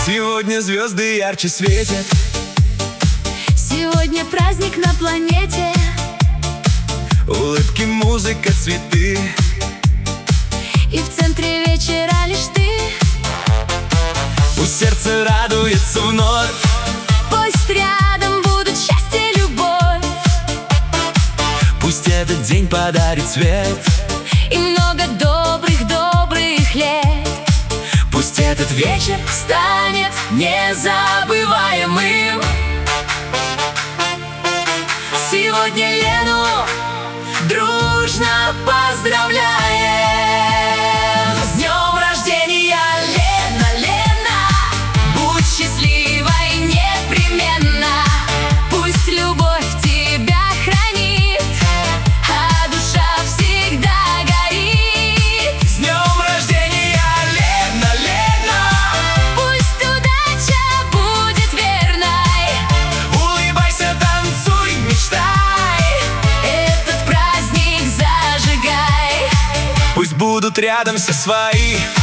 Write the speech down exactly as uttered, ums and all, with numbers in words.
Сегодня звезды ярче светят. Сегодня праздник на планете. Улыбки, музыка, цветы. И в центре вечера лишь ты. Пусть сердце радуется вновь. Пусть рядом будут счастье, любовь. Пусть этот день подарит свет И много добрых-добрых лет. Пусть этот вечер станет незабываемым. Сегодня Лену дружно поздравляем. С днем рождения, Лена, Лена! Будь счастливой непременно. Пусть любовь тебя хранит, а душа всегда горит. С днем рождения, Лена, Лена! Пусть удача будет верной. Улыбайся, танцуй, мечтай. Этот праздник зажигай. Пусть будут рядом все свои.